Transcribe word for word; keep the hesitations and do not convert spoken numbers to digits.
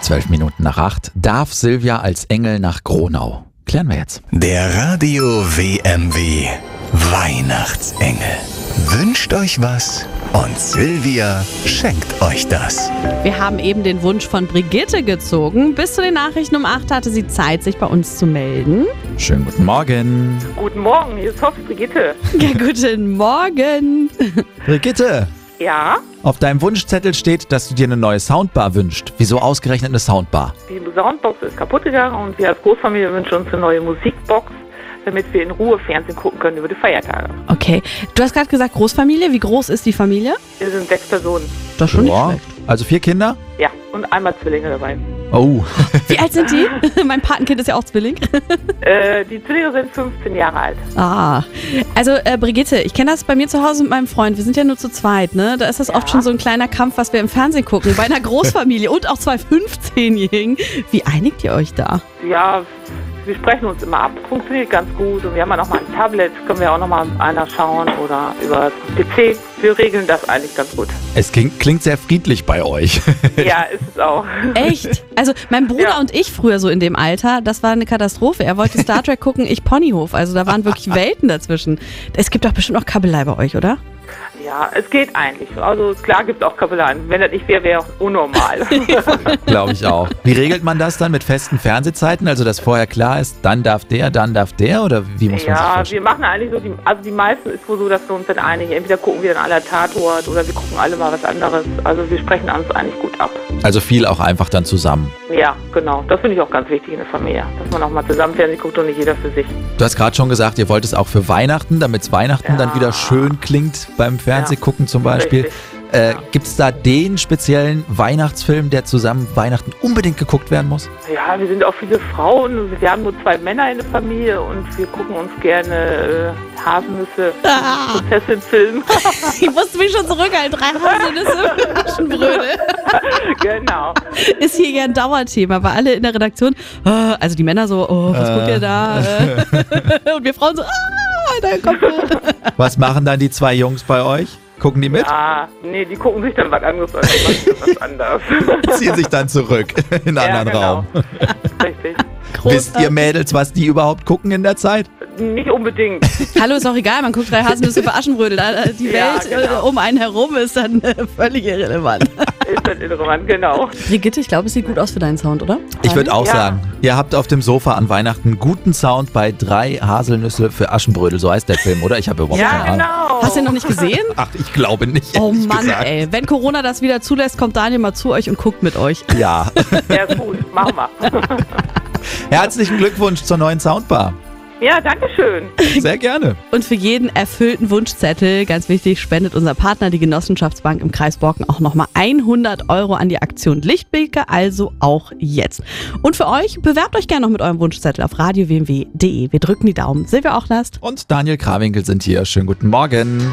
Zwölf Minuten nach acht. Darf Silvia als Engel nach Gronau? Klären wir jetzt. Der Radio W M W Weihnachtsengel wünscht euch was und Silvia schenkt euch das. Wir haben eben den Wunsch von Brigitte gezogen. Bis zu den Nachrichten um acht hatte sie Zeit, sich bei uns zu melden. Schönen guten Morgen. Guten Morgen, hier ist Hoff, Brigitte. Ja, guten Morgen. Brigitte, Ja, auf deinem Wunschzettel steht, dass du dir eine neue Soundbar wünschst. Wieso ausgerechnet eine Soundbar? die Soundbox ist kaputt gegangen und wir als Großfamilie wünschen uns eine neue Musikbox, damit wir in Ruhe Fernsehen gucken können über die Feiertage. Okay, du hast gerade gesagt Großfamilie. Wie groß ist die Familie? Wir sind sechs Personen. Das schon Ja, nicht schlecht. also vier Kinder? Ja, und einmal Zwillinge dabei. Oh, Wie alt sind die? Mein Patenkind ist ja auch Zwilling. Äh, die Zwillinge sind fünfzehn Jahre alt. Ah, also äh, Brigitte, ich kenne das bei mir zu Hause mit meinem Freund. Wir sind ja nur zu zweit, ne? Da ist das Ja. oft schon so ein kleiner Kampf, was wir im Fernsehen gucken. Bei einer Großfamilie und auch zwei fünfzehnjährigen. Wie einigt ihr euch da? Ja, wir sprechen uns immer ab. Funktioniert ganz gut und wir haben ja noch mal ein Tablet, können wir auch noch mal einer schauen oder über P C. Wir regeln das eigentlich ganz gut. es klingt, klingt sehr friedlich bei euch. Ja, ist es auch. Echt? Also mein Bruder Ja. und ich früher so in dem Alter, das war eine Katastrophe. Er wollte Star Trek gucken, ich Ponyhof. Also da waren wirklich Welten dazwischen. Es gibt doch bestimmt noch Kabelei bei euch, oder? Ja, es geht eigentlich. Also klar gibt es auch Kabeleien. Wenn das nicht wäre, wäre auch unnormal. Glaube ich auch. Wie regelt man das dann mit festen Fernsehzeiten? Also, dass vorher klar ist, dann darf der, dann darf der? Oder wie muss man sich Ja, vorstellen? wir machen eigentlich so, die, also die meisten ist wohl so, dass wir uns dann einigen. Entweder gucken wir dann alle Tatort oder wir gucken alle mal was anderes. Also wir sprechen uns eigentlich gut ab. Also viel auch einfach dann zusammen. Ja, genau. Das finde ich auch ganz wichtig in der Familie. Dass man auch mal zusammen Fernsehen guckt und nicht jeder für sich. Du hast gerade schon gesagt, ihr wollt es auch für Weihnachten, damit es Weihnachten Ja. dann wieder schön klingt beim Fernsehgucken zum Beispiel. Richtig. Äh, Ja. Gibt es da den speziellen Weihnachtsfilm, der zusammen Weihnachten unbedingt geguckt werden muss? Ja, wir sind auch viele Frauen. Wir haben nur zwei Männer in der Familie und wir gucken uns gerne äh, Haselnüsse, Ah. Prinzessin-Film. Ich musste mich schon zurückhalten. Drei Haselnüsse, Aschenbrödel. Genau. Ist hier ja ein Dauerthema, weil alle in der Redaktion, ah, also die Männer so, oh, was guckt ihr da? Äh. Und wir Frauen so, ah, da kommt gut. Was machen dann die zwei Jungs bei euch? Gucken die mit? Ah, nee, die gucken sich dann was anderes an. Die machen was anderes. Ziehen sich dann zurück in einen Ja, anderen genau. Raum. Richtig. Wisst ihr Mädels, was die überhaupt gucken in der Zeit? Nicht unbedingt. Hallo, ist auch egal, man guckt drei Haselnüsse für Aschenbrödel. Da- Die Ja, Welt genau. äh, um einen herum ist dann äh, völlig irrelevant. Ist das irrelevant, genau. Brigitte, ich glaube, es sieht gut aus für deinen Sound, oder? Ich würde auch Ja. sagen, ihr habt auf dem Sofa an Weihnachten guten Sound bei drei Haselnüsse für Aschenbrödel. So heißt der Film, oder? Ich habe überhaupt Ja, keine Ahnung. genau. Hast du ihn noch nicht gesehen? Ach, ich glaube nicht. Oh ehrlich Mann, gesagt. ey. Wenn Corona das wieder zulässt, kommt Daniel mal zu euch und guckt mit euch. Ja. Ja, gut. Machen wir. Herzlichen Glückwunsch zur neuen Soundbar. Ja, danke schön. Sehr gerne. Und für jeden erfüllten Wunschzettel, ganz wichtig, spendet unser Partner, die Genossenschaftsbank im Kreis Borken, auch nochmal hundert Euro an die Aktion Lichtbilke, also auch jetzt. Und für euch, bewerbt euch gerne noch mit eurem Wunschzettel auf radio w m w punkt d e. Wir drücken die Daumen. Silvia Ochlast. Und Daniel Krawinkel sind hier. Schönen guten Morgen.